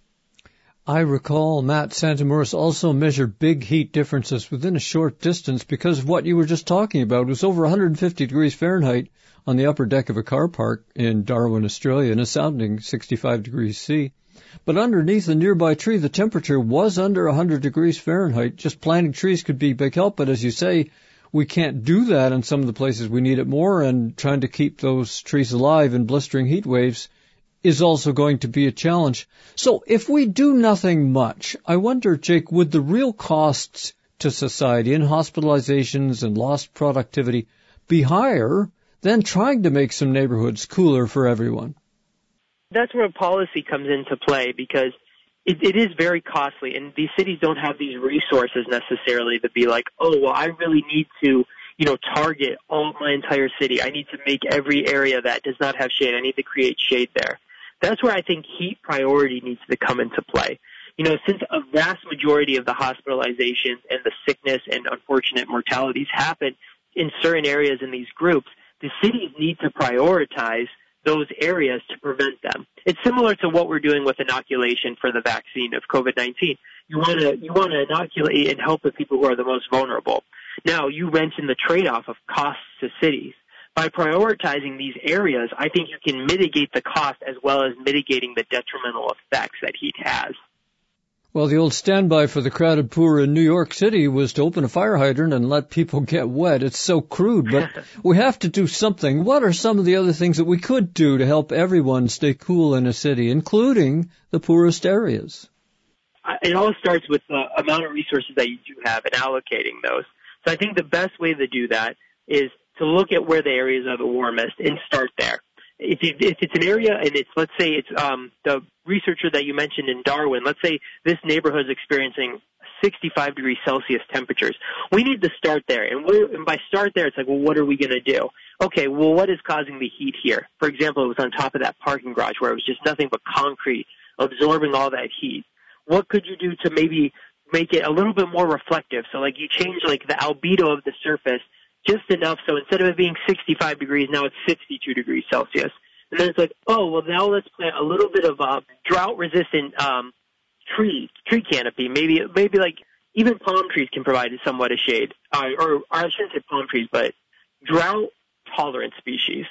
I recall Matt Santamouris also measured big heat differences within a short distance because of what you were just talking about. It was over one hundred fifty degrees Fahrenheit on the upper deck of a car park in Darwin, Australia, and a sounding sixty-five degrees C. But underneath a nearby tree, the temperature was under one hundred degrees Fahrenheit. Just planting trees could be a big help, but as you say, we can't do that in some of the places we need it more, and trying to keep those trees alive in blistering heat waves is also going to be a challenge. So if we do nothing much, I wonder, Jake, would the real costs to society in hospitalizations and lost productivity be higher than trying to make some neighborhoods cooler for everyone? That's where policy comes into play, because it, it is very costly, and these cities don't have these resources necessarily to be like, oh, well, I really need to, you know, target all my entire city. I need to make every area that does not have shade. I need to create shade there. That's where I think heat priority needs to come into play. You know, since a vast majority of the hospitalizations and the sickness and unfortunate mortalities happen in certain areas in these groups, the cities need to prioritize those areas to prevent them. It's similar to what we're doing with inoculation for the vaccine of COVID nineteen. You want to you want to inoculate and help the people who are the most vulnerable. Now, you mentioned the trade-off of costs to cities. By prioritizing these areas, I think you can mitigate the cost as well as mitigating the detrimental effects that heat has. Well, the old standby for the crowded poor in New York City was to open a fire hydrant and let people get wet. It's so crude, but we have to do something. What are some of the other things that we could do to help everyone stay cool in a city, including the poorest areas? It all starts with the amount of resources that you do have and allocating those. So I think the best way to do that is to look at where the areas are the warmest and start there. If, you, if it's an area and it's, let's say it's um, the researcher that you mentioned in Darwin, let's say this neighborhood is experiencing sixty-five degrees Celsius temperatures. We need to start there. And, and by start there, it's like, well, what are we going to do? Okay, well, what is causing the heat here? For example, it was on top of that parking garage where it was just nothing but concrete absorbing all that heat. What could you do to maybe make it a little bit more reflective? So, like, you change, like, the albedo of the surface just enough so instead of it being sixty-five degrees, now it's sixty-two degrees Celsius. And then it's like, oh, well, now let's plant a little bit of uh, drought-resistant um, tree tree canopy. Maybe, maybe like even palm trees can provide somewhat of shade. Uh, or, or I shouldn't say palm trees, but drought-tolerant species.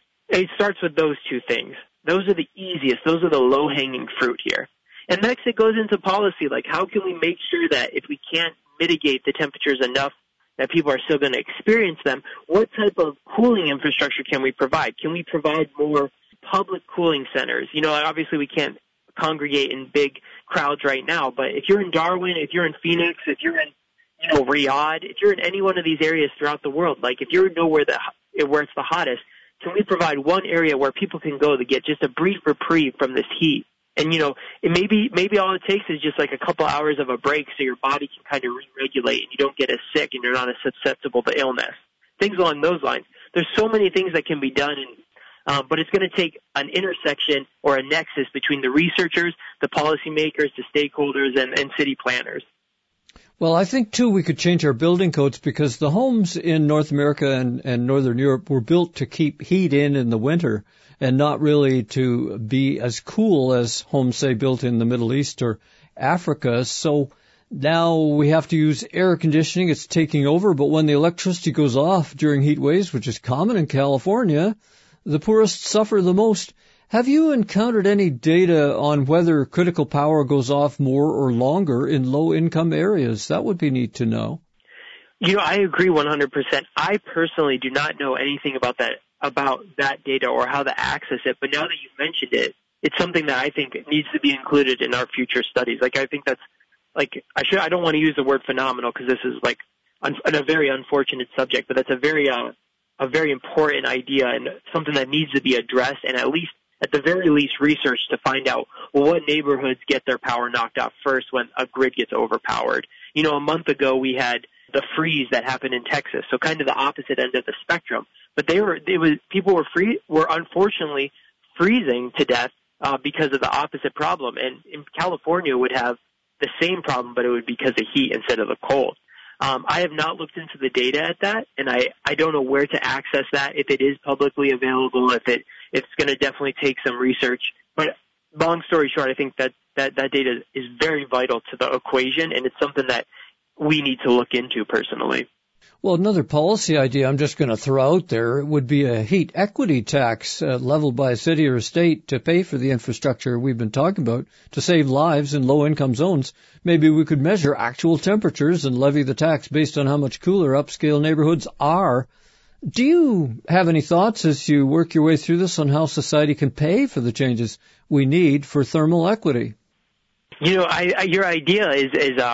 It starts with those two things. Those are the easiest. Those are the low-hanging fruit here. And next it goes into policy, like how can we make sure that if we can't mitigate the temperatures enough that people are still going to experience them, what type of cooling infrastructure can we provide? Can we provide more public cooling centers? You know, obviously we can't congregate in big crowds right now, but if you're in Darwin, if you're in Phoenix, if you're in, you know, Riyadh, if you're in any one of these areas throughout the world, like if you know where the where it's the hottest, can we provide one area where people can go to get just a brief reprieve from this heat? And, you know, it maybe maybe all it takes is just like a couple hours of a break so your body can kind of re-regulate and you don't get as sick and you're not as susceptible to illness. Things along those lines. There's so many things that can be done, and, um, but it's going to take an intersection or a nexus between the researchers, the policymakers, the stakeholders, and, and city planners. Well, I think, too, we could change our building codes because the homes in North America and, and Northern Europe were built to keep heat in in the winter and not really to be as cool as homes, say, built in the Middle East or Africa. So now we have to use air conditioning. It's taking over. But when the electricity goes off during heat waves, which is common in California, the poorest suffer the most. Have you encountered any data on whether critical power goes off more or longer in low-income areas? That would be neat to know. You know, I agree one hundred percent. I personally do not know anything about that about that data or how to access it, but now that you've mentioned it, it's something that I think needs to be included in our future studies. Like, I think that's, like, I should, I don't want to use the word phenomenal because this is, like, un, a very unfortunate subject, but that's a very, uh, a very important idea and something that needs to be addressed and at least, at the very least, research to find out, well, what neighborhoods get their power knocked out first when a grid gets overpowered. You know, a month ago we had the freeze that happened in Texas, so kind of the opposite end of the spectrum. But they were, it was, people were free, were unfortunately freezing to death uh, because of the opposite problem. And in California would have the same problem, but it would be because of heat instead of the cold. Um, I have not looked into the data at that, and I, I don't know where to access that, if it is publicly available, if it it's going to definitely take some research. But long story short, I think that, that, that data is very vital to the equation, and it's something that we need to look into personally. Well, another policy idea I'm just going to throw out there would be a heat equity tax uh, leveled by a city or a state to pay for the infrastructure we've been talking about to save lives in low-income zones. Maybe we could measure actual temperatures and levy the tax based on how much cooler upscale neighborhoods are. Do you have any thoughts as you work your way through this on how society can pay for the changes we need for thermal equity? You know, I, I, your idea is, is um,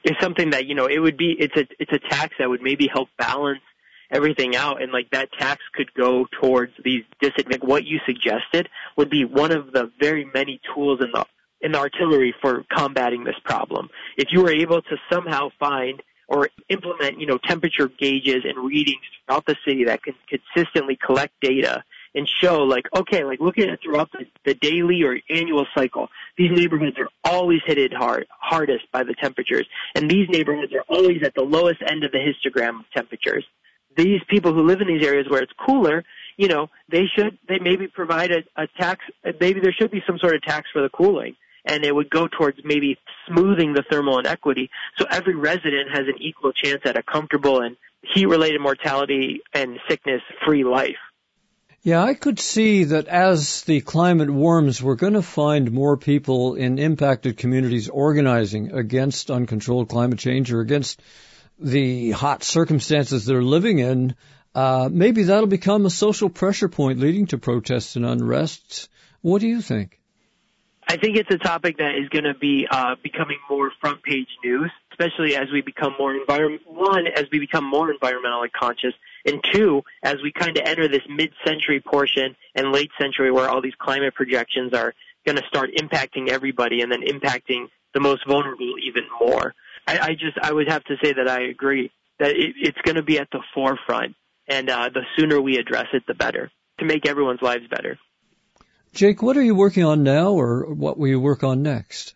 is something that, you know, it would be, it's a, it's a tax that would maybe help balance everything out, and like that tax could go towards these disadvantaged. What you suggested would be one of the very many tools in the in the artillery for combating this problem. If you were able to somehow find or implement, you know, temperature gauges and readings throughout the city that can consistently collect data and show, like, okay, like look at it throughout the, the daily or annual cycle. These neighborhoods are always hit hard, hardest by the temperatures, and these neighborhoods are always at the lowest end of the histogram of temperatures. These people who live in these areas where it's cooler, you know, they should, they maybe provide a, a tax, maybe there should be some sort of tax for the cooling, and it would go towards maybe smoothing the thermal inequity so every resident has an equal chance at a comfortable and heat-related mortality and sickness-free life. Yeah, I could see that as the climate warms, we're going to find more people in impacted communities organizing against uncontrolled climate change or against the hot circumstances they're living in. Uh, maybe that'll become a social pressure point leading to protests and unrest. What do you think? I think it's a topic that is going to be uh, becoming more front page news, especially as we become more environment. One, as we become more environmentally conscious, and two, as we kind of enter this mid-century portion and late century where all these climate projections are going to start impacting everybody and then impacting the most vulnerable even more. I, I just, I would have to say that I agree that it, it's going to be at the forefront, and uh, the sooner we address it, the better, to make everyone's lives better. Jake, what are you working on now, or what will you work on next?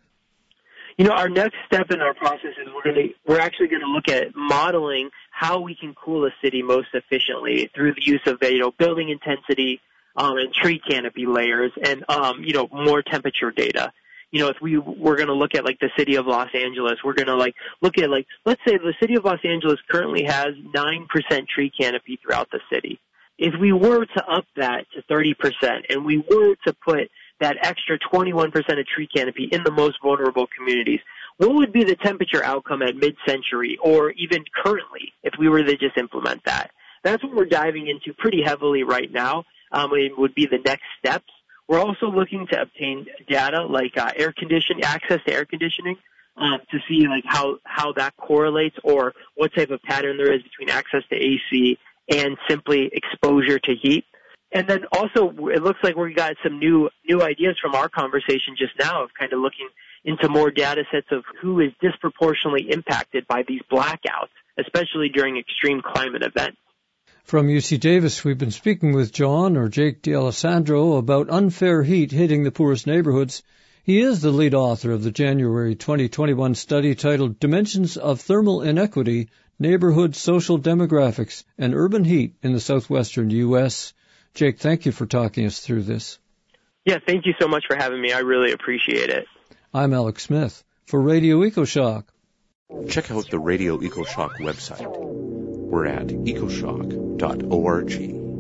You know, our next step in our process is we're going to, we're actually going to look at modeling how we can cool a city most efficiently through the use of, you know, building intensity um, and tree canopy layers and, um, you know, more temperature data. You know, if we we're going to look at like the city of Los Angeles, we're going to like look at like, let's say the city of Los Angeles currently has nine percent tree canopy throughout the city. If we were to up that to thirty percent and we were to put that extra twenty-one percent of tree canopy in the most vulnerable communities, what would be the temperature outcome at mid-century or even currently if we were to just implement that? That's what we're diving into pretty heavily right now. Um, it would be the next steps. We're also looking to obtain data like uh, air conditioning, access to air conditioning, uh, to see like how, how that correlates or what type of pattern there is between access to A C and simply exposure to heat. And then also, it looks like we got some new new ideas from our conversation just now of kind of looking into more data sets of who is disproportionately impacted by these blackouts, especially during extreme climate events. From U C Davis, we've been speaking with John, or Jake D'Alessandro, about unfair heat hitting the poorest neighborhoods. He is the lead author of the January twenty twenty-one study titled Dimensions of Thermal Inequity, Neighborhood Social Demographics, and Urban Heat in the Southwestern U S Jake, thank you for talking us through this. Yeah, thank you so much for having me. I really appreciate it. I'm Alex Smith for Radio EcoShock. Check out the Radio EcoShock website. We're at ecoshock dot org.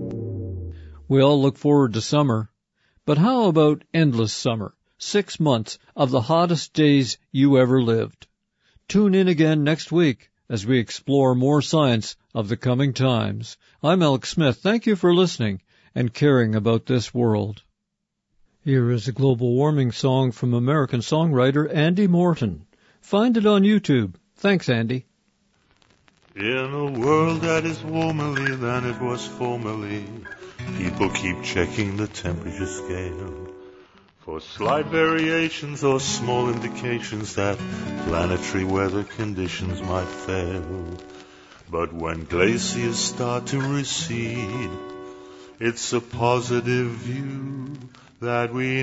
We all look forward to summer, but how about endless summer? Six months of the hottest days you ever lived. Tune in again next week as we explore more science of the coming times. I'm Alex Smith. Thank you for listening and caring about this world. Here is a global warming song from American songwriter Andy Morton. Find it on YouTube. Thanks, Andy. In a world that is warmer than it was formerly, people keep checking the temperature scale for slight variations or small indications that planetary weather conditions might fail. But when glaciers start to recede, it's a positive view that we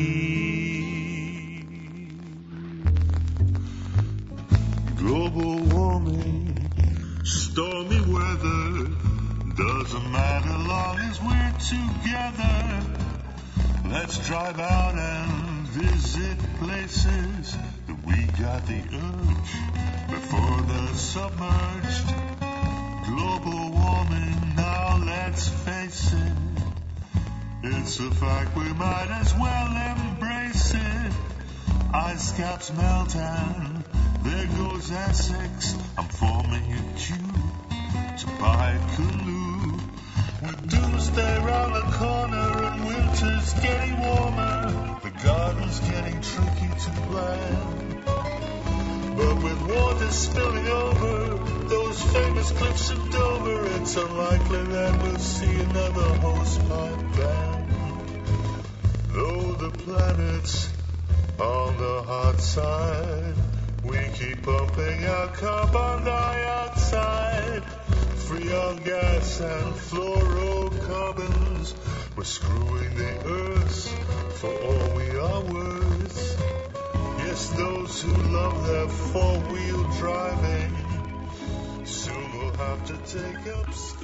need. Global warming, stormy weather, doesn't matter long as we're together. Let's drive out and visit places that we got the urge before they're submerged. Global warming, now let's face it, it's a fact we might as well embrace it. Ice caps melt and there goes Essex. I'm forming a queue to buy a canoe. With doomsday round the corner and winter's getting warmer, the garden's getting tricky to plan. But with water spilling over those famous cliffs of Dover, it's unlikely that we'll see another hosepipe band. Though the planet's on the hot side, we keep pumping out carbon dioxide, free on gas and fluorocarbons. We're screwing the earth for all we are worth. Yes, those who love their four-wheel driving soon will have to take up